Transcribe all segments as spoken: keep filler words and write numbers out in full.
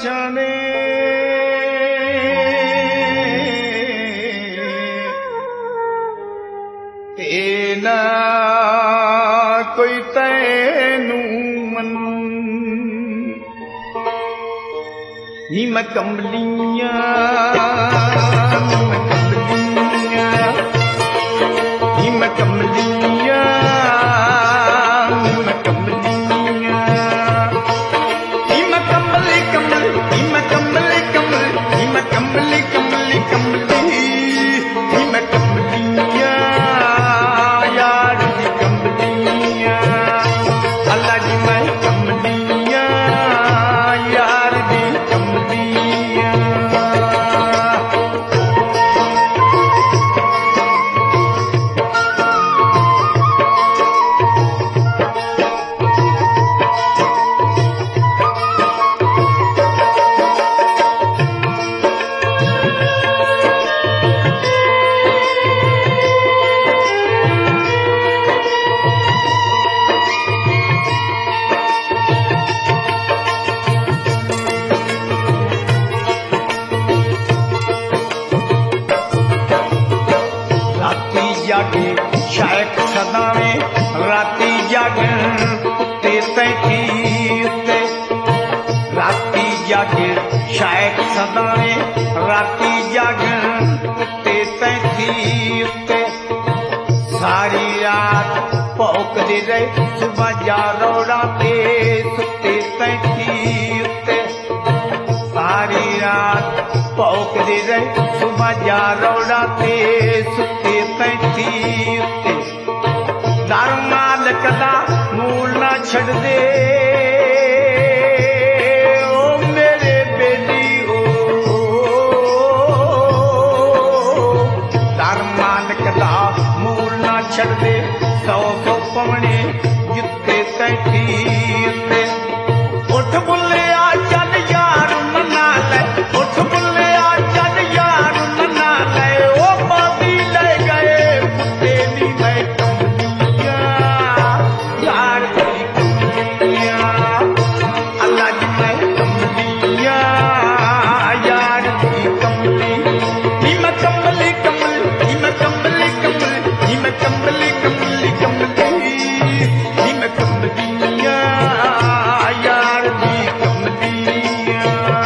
जाने ते ना कोई तैनू मन नी मैं कमलियां नी मैं कमलियां नी मैं कमलियां नी मैं कमलियां नी मैं कमली कमली नी मैं कमली कमली नी मैं कमली कमली कमली नी मैं कमलियां यार दी कमलियां अल्लाह दी मैं कमलियां यार दी कमलियां जागे शायक सदावे राती जागन कुत्ते तैतीते राती जागे शायक सदावे राती जागन कुत्ते तैतीते सारी रात भौंकदे रहे सुबह जा रोड़ा पे सुत्ते तैतीते सारी रात भौंकदे रहे सुबह जा रोड़ा पे सुत्ते तैती उत्ते दर मालक दा मूल ना छड़ दे ओ मेरे बेली ओ दर मालक दा मूल ना छड़ दे सौ सौ पवने जिते तैती उत्ते उठ बुल्लिया चल यार मना ले उठ बुल्लिया चल यार मना ले ओ बाबी ले गए कुत्ते नी मैं कमलियां यार दी कमलियां अल्लाह दी मैं कमलियां यार दी कमली नी मैं कमली कमली नी मैं कमली कमली नी मैं कमली कमली कमली नी मैं कमलियां यार दी कमलियां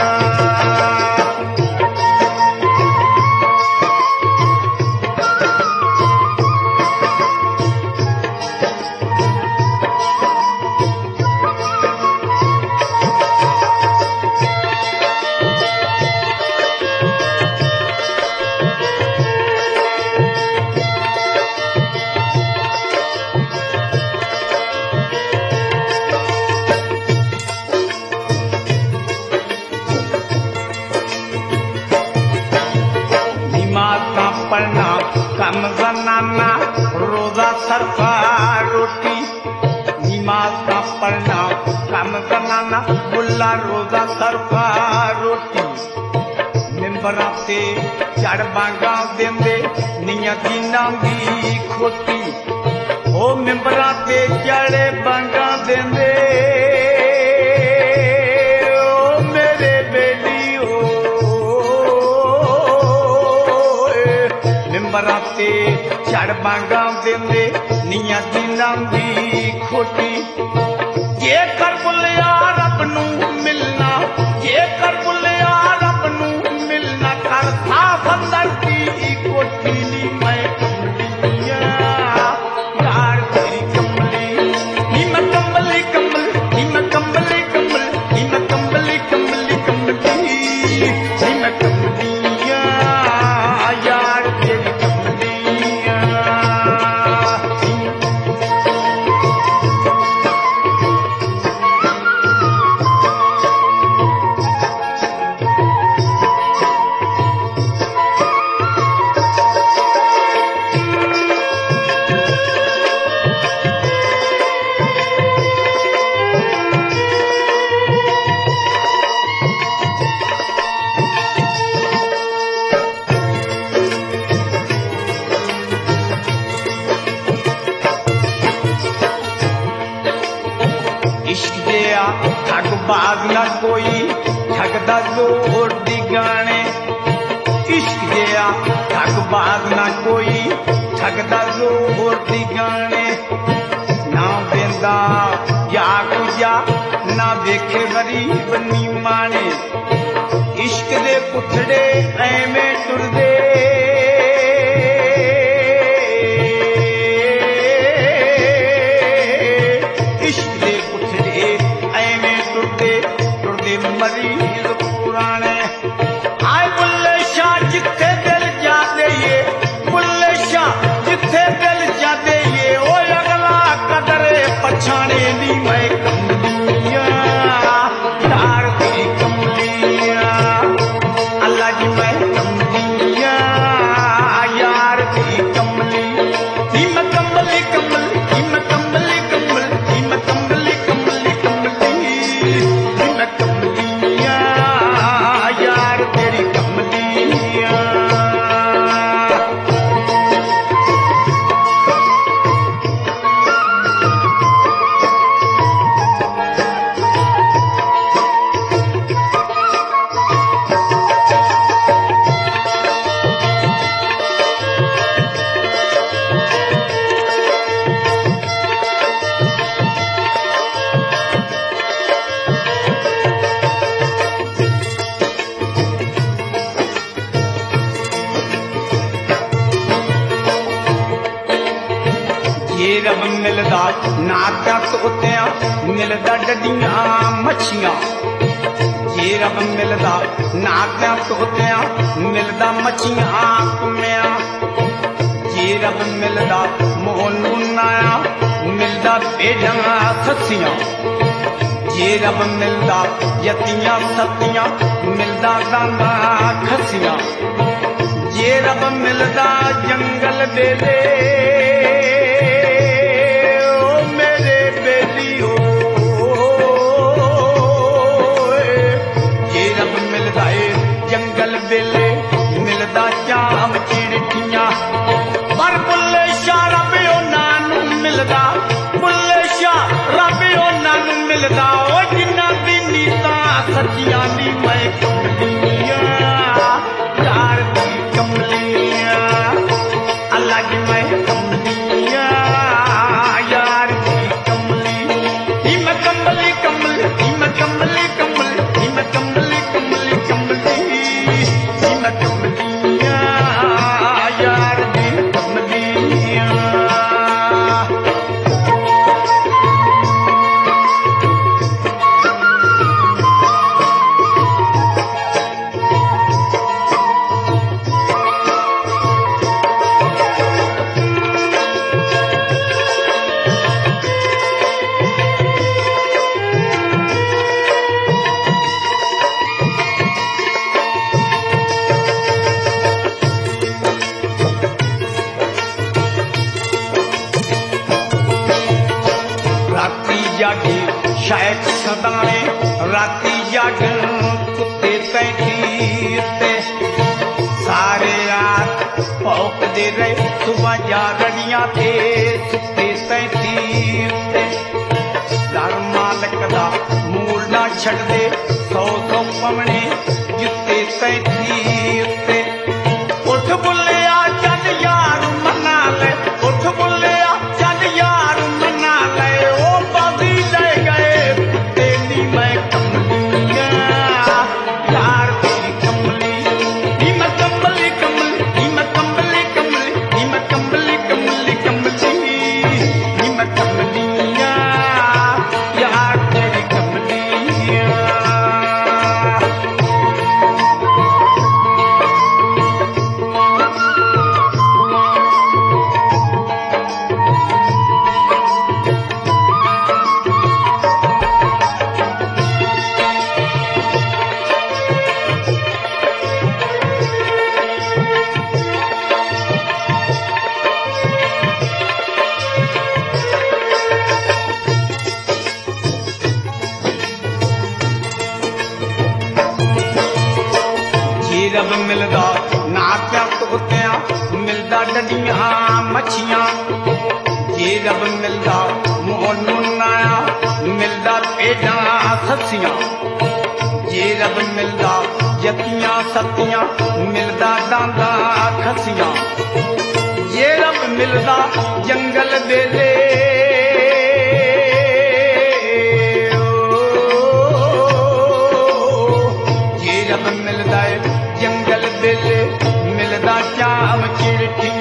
पढ़ना कम जनाना रोजा सरफा रोटी नमाज का पढ़ना कम जनाना बुल्ला रोजा सरफा रोटी मिंबरां ते चढ़ बांगा देंदे नियती नांदी खोटी ओ मिंबरां ते चढ़े बांगा देंदे ओ मेरे बेली बराते चढ़ बांगा देंदे निया दिनां दी खोटी जे कर बुलिया रब नू मिलना जे कर बुलिया रब नू मिलना कर था बंदर की कोठी नी मैं कमलियां यार तेरी कमली नी मैं कमली कमली नी मैं कमली कमली नी मैं कमली कमली कमली नी मैं कमलियां यार तेरी ठगबाज न कोई ठग ठगदा जोर दी गाने इश्क जिया ठगबाज ना कोई ठगदा जोर दी गाने ना बेंदा या कुजा ना वेखे गरीब नी माने इश्क दे पुथड़े ऐवें टुरदे इश्क दे पुथड़े ऐवें टुरदे टुरदे मरीज पुराने आए बुल्ले शाह जिथे दिल जाते ये बुल्ले शाह जिथे दिल जाते ये ओ अगला कदरे पछाने दी मैं कमलिया यार तेरी कमलिया अल्लाह जी मैं कमलिया यार तेरी कमली हिम कमली कमली हिम कमली कमली हिम कमली कमली कमली हिम कमलिया यार तेरी कमलिया ये रब मिलदा नात्या तोतिया मिलदा डडियां मच्छियां ये रब मिलदा नात्या तोतिया मिलदा मच्छियां कुमिया ये रब मिलदा मोहन नाया मिलदा भेड़ां ससियां ये रब मिलदा यतियां सतियां मिलदा गांदा खसियां ये रब मिलदा जंगल बेले जंगल बेले मिलदा जाम चिड़ियां पर बुल्ले शाह रब नानू मिलदा बुल्ले शाह रब नानू मिलदा ओ जिन्ना दी नीता सच्चियां नी मैं कमलिया यार दी कमलिया अल्लाह जी मैं कमलिया यार दी कमली हिम कमली कमली हिम कमली कमली हिम कमली कमली कमली हिम कमलिया यार दी कमलिया शायद सदाने राती जग कुत्ते तैखीरते सारे रात भौंकदे रहे सुबह जागड़ियां थे सुत्ते तैखीरते दर मालक दा मूल ना छड़दे सौ सौ पवने जिते तैखीरते उठ बुल्लिया चल यार मना ले उठ बुल्लिया चल यार मना ले ओ बाजी ले गए मैं कमलिया यार तेरी कमली हिम कमली कमली हिम कमली कमली हिम कमली कमली कमली हिम कमलिया यार तेरी कमलिया रब मिलदा नात्या तोतिया मिलदा डडियां मच्छियां ये रब मिलदा मोहन नाया मिलदा भेड़ां ससियां ये रब मिलदा जतियां सतियां मिलदा डांदा खसियां ये रब मिलदा जंगल बेले ये रब मिलदा जंगल बेले मिलदा चाम चिरठी